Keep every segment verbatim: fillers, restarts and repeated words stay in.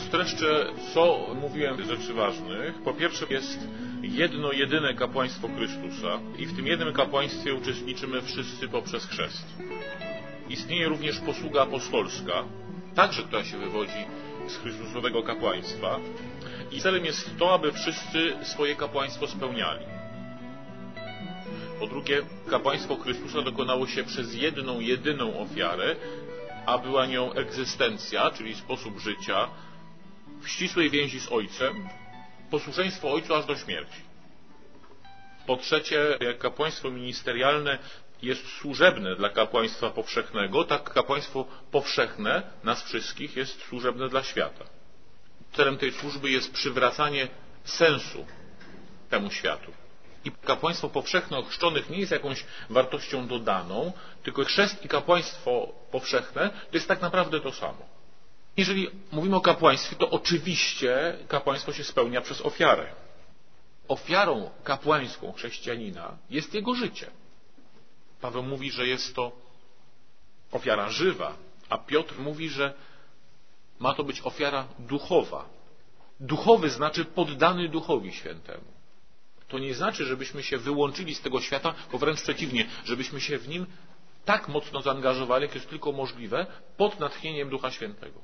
streszczę, co mówiłem z rzeczy ważnych. Po pierwsze, jest jedno, jedyne kapłaństwo Chrystusa i w tym jednym kapłaństwie uczestniczymy wszyscy poprzez chrzest. Istnieje również posługa apostolska, także która się wywodzi z Chrystusowego kapłaństwa i celem jest to, aby wszyscy swoje kapłaństwo spełniali. Po drugie, kapłaństwo Chrystusa dokonało się przez jedną, jedyną ofiarę, a była nią egzystencja, czyli sposób życia w ścisłej więzi z Ojcem, posłuszeństwo Ojcu aż do śmierci. Po trzecie, jak kapłaństwo ministerialne jest służebne dla kapłaństwa powszechnego, tak kapłaństwo powszechne nas wszystkich jest służebne dla świata. Celem tej służby jest przywracanie sensu temu światu. I kapłaństwo powszechne ochrzczonych nie jest jakąś wartością dodaną, tylko chrzest i kapłaństwo powszechne to jest tak naprawdę to samo. Jeżeli mówimy o kapłaństwie, to oczywiście kapłaństwo się spełnia przez ofiarę. Ofiarą kapłańską chrześcijanina jest jego życie. Paweł mówi, że jest to ofiara żywa, a Piotr mówi, że ma to być ofiara duchowa. Duchowy znaczy poddany Duchowi Świętemu. To nie znaczy, żebyśmy się wyłączyli z tego świata, bo wręcz przeciwnie, żebyśmy się w nim tak mocno zaangażowali, jak jest tylko możliwe, pod natchnieniem Ducha Świętego.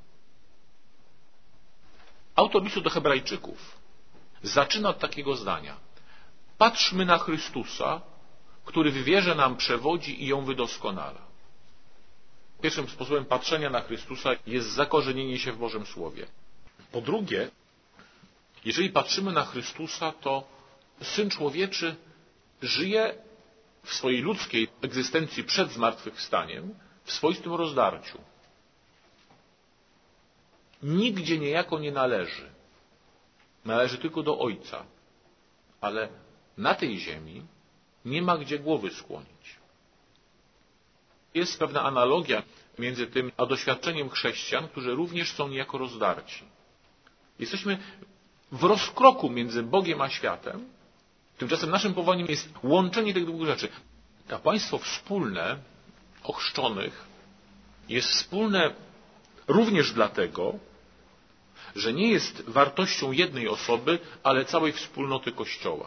Autor listu do Hebrajczyków zaczyna od takiego zdania. Patrzmy na Chrystusa, który w wierze nam przewodzi i ją wydoskonala. Pierwszym sposobem patrzenia na Chrystusa jest zakorzenienie się w Bożym Słowie. Po drugie, jeżeli patrzymy na Chrystusa, to Syn Człowieczy żyje w swojej ludzkiej egzystencji przed zmartwychwstaniem w swoistym rozdarciu. Nigdzie niejako nie należy. Należy tylko do Ojca. Ale na tej ziemi nie ma gdzie głowy skłonić. Jest pewna analogia między tym a doświadczeniem chrześcijan, którzy również są niejako rozdarci. Jesteśmy w rozkroku między Bogiem a światem. Tymczasem naszym powołaniem jest łączenie tych dwóch rzeczy. Kapłaństwo wspólne ochrzczonych jest wspólne również dlatego, że nie jest wartością jednej osoby, ale całej wspólnoty Kościoła.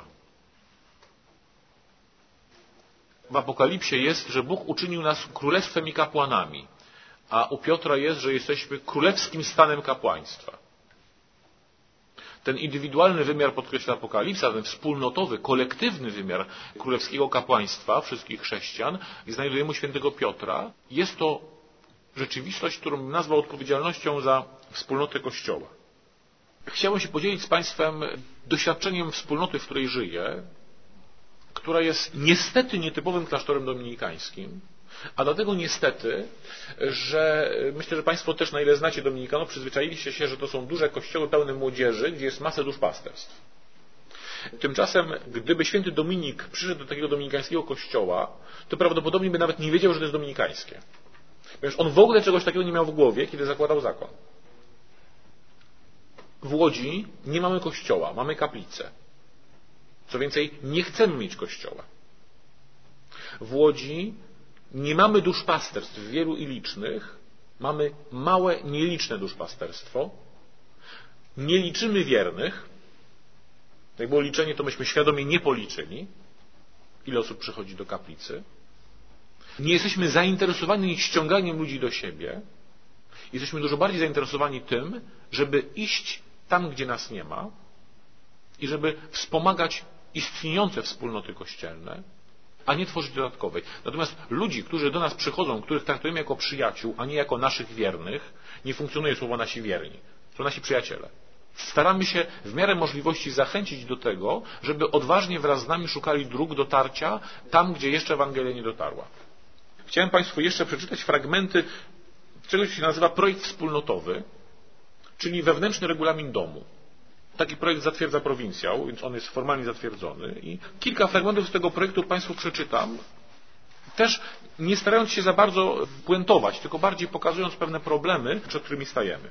W Apokalipsie jest, że Bóg uczynił nas królestwem i kapłanami, a u Piotra jest, że jesteśmy królewskim stanem kapłaństwa. Ten indywidualny wymiar podkreśla Apokalipsa, ten wspólnotowy, kolektywny wymiar królewskiego kapłaństwa wszystkich chrześcijan i znajdujemy u świętego Piotra. Jest to rzeczywistość, którą bym nazwał odpowiedzialnością za wspólnotę Kościoła. Chciałem się podzielić z Państwem doświadczeniem wspólnoty, w której żyję, która jest niestety nietypowym klasztorem dominikańskim, a dlatego niestety, że myślę, że Państwo też, na ile znacie dominikanów, przyzwyczailiście się, że to są duże kościoły pełne młodzieży, gdzie jest masę duszpasterstw. Tymczasem, gdyby święty Dominik przyszedł do takiego dominikańskiego kościoła, to prawdopodobnie by nawet nie wiedział, że to jest dominikańskie. Ponieważ on w ogóle czegoś takiego nie miał w głowie, kiedy zakładał zakon. W Łodzi nie mamy kościoła, mamy kaplicę. Co więcej, nie chcemy mieć kościoła. W Łodzi nie mamy duszpasterstw wielu i licznych, mamy małe, nieliczne duszpasterstwo. Nie liczymy wiernych. Jak było liczenie, to myśmy świadomie nie policzyli, ile osób przychodzi do kaplicy. Nie jesteśmy zainteresowani ściąganiem ludzi do siebie. Jesteśmy dużo bardziej zainteresowani tym, żeby iść tam, gdzie nas nie ma i żeby wspomagać istniejące wspólnoty kościelne, a nie tworzyć dodatkowej. Natomiast ludzi, którzy do nas przychodzą, których traktujemy jako przyjaciół, a nie jako naszych wiernych, nie funkcjonuje słowo nasi wierni. To nasi przyjaciele. Staramy się w miarę możliwości zachęcić do tego, żeby odważnie wraz z nami szukali dróg dotarcia tam, gdzie jeszcze Ewangelia nie dotarła. Chciałem Państwu jeszcze przeczytać fragmenty czegoś, co się nazywa projekt wspólnotowy, czyli wewnętrzny regulamin domu. Taki projekt zatwierdza prowincjał, więc on jest formalnie zatwierdzony. I kilka fragmentów z tego projektu Państwu przeczytam, też nie starając się za bardzo puentować, tylko bardziej pokazując pewne problemy, przed którymi stajemy.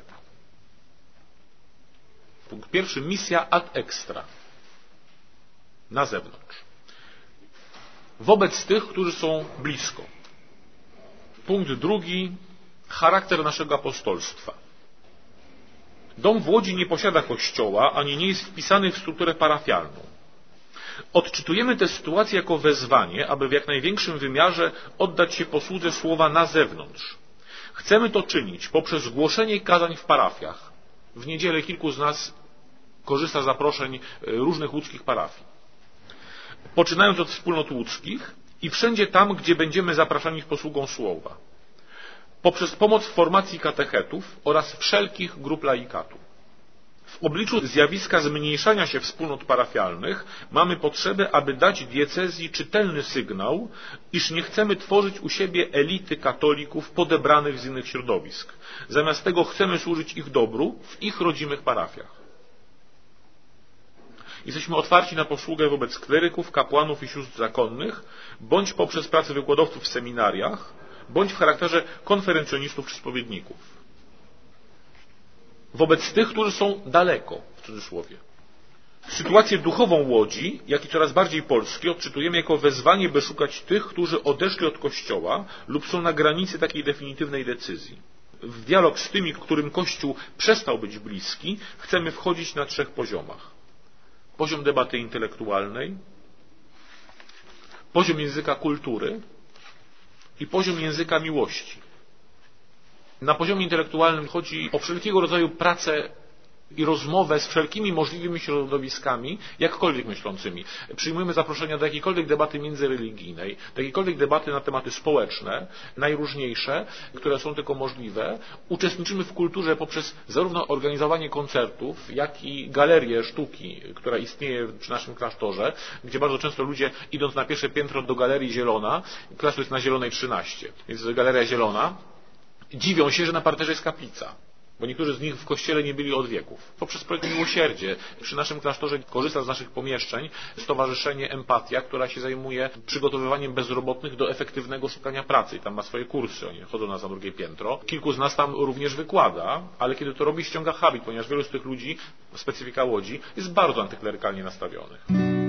Punkt pierwszy. Misja ad extra. Na zewnątrz. Wobec tych, którzy są blisko. Punkt drugi. Charakter naszego apostolstwa. Dom w Łodzi nie posiada kościoła, ani nie jest wpisany w strukturę parafialną. Odczytujemy tę sytuację jako wezwanie, aby w jak największym wymiarze oddać się posłudze słowa na zewnątrz. Chcemy to czynić poprzez głoszenie kazań w parafiach. W niedzielę kilku z nas korzysta z zaproszeń różnych łódzkich parafii. Poczynając od wspólnot łódzkich i wszędzie tam, gdzie będziemy zapraszani w posługą słowa. Poprzez pomoc w formacji katechetów oraz wszelkich grup laikatu. W obliczu zjawiska zmniejszania się wspólnot parafialnych mamy potrzebę, aby dać diecezji czytelny sygnał, iż nie chcemy tworzyć u siebie elity katolików podebranych z innych środowisk. Zamiast tego chcemy służyć ich dobru w ich rodzimych parafiach. Jesteśmy otwarci na posługę wobec kleryków, kapłanów i sióstr zakonnych, bądź poprzez pracę wykładowców w seminariach, bądź w charakterze konferencjonistów czy spowiedników. Wobec tych, którzy są daleko, w cudzysłowie. Sytuację duchową Łodzi, jak i coraz bardziej Polski, odczytujemy jako wezwanie, by szukać tych, którzy odeszli od Kościoła lub są na granicy takiej definitywnej decyzji. W dialog z tymi, którym Kościół przestał być bliski, chcemy wchodzić na trzech poziomach. Poziom debaty intelektualnej, poziom języka kultury i poziom języka miłości. Na poziomie intelektualnym chodzi o wszelkiego rodzaju pracę i rozmowę z wszelkimi możliwymi środowiskami, jakkolwiek myślącymi. Przyjmujemy zaproszenia do jakiejkolwiek debaty międzyreligijnej, do jakiejkolwiek debaty na tematy społeczne, najróżniejsze, które są tylko możliwe. Uczestniczymy w kulturze poprzez zarówno organizowanie koncertów, jak i galerię sztuki, która istnieje przy naszym klasztorze, gdzie bardzo często ludzie, idąc na pierwsze piętro do Galerii Zielona, klasztor jest na Zielonej trzynaście, więc Galeria Zielona, dziwią się, że na parterze jest kaplica. Bo niektórzy z nich w kościele nie byli od wieków. Poprzez projekt Miłosierdzie przy naszym klasztorze korzysta z naszych pomieszczeń Stowarzyszenie Empatia, która się zajmuje przygotowywaniem bezrobotnych do efektywnego szukania pracy. I tam ma swoje kursy, oni chodzą na za drugie piętro. Kilku z nas tam również wykłada, ale kiedy to robi, ściąga habit, ponieważ wielu z tych ludzi, specyfika Łodzi, jest bardzo antyklerykalnie nastawionych.